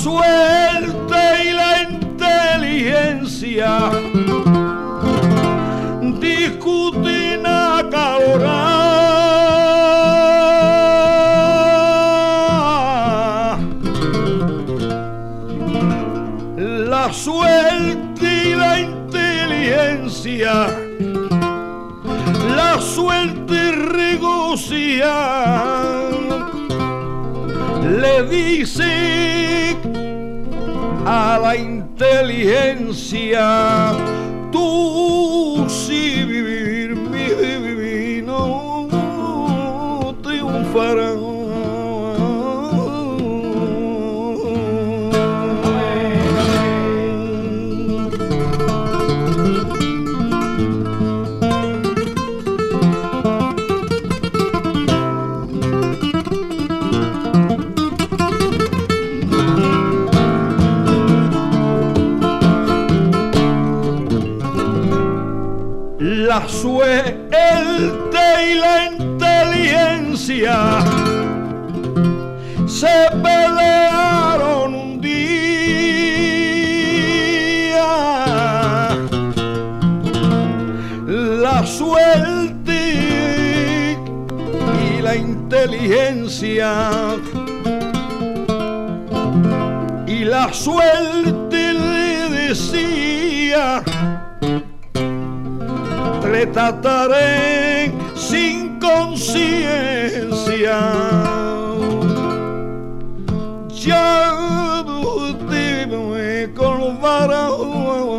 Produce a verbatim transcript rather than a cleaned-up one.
suerte y la inteligencia discuten acalorada. La suerte y la inteligencia, la suerte regocija, le dice a la inteligencia: tú si vivir mi divino triunfarás. La suerte y la inteligencia se pelearon un día. La suerte y la inteligencia, y la suerte le decía: te trataré sin conciencia, ya no te me colvará.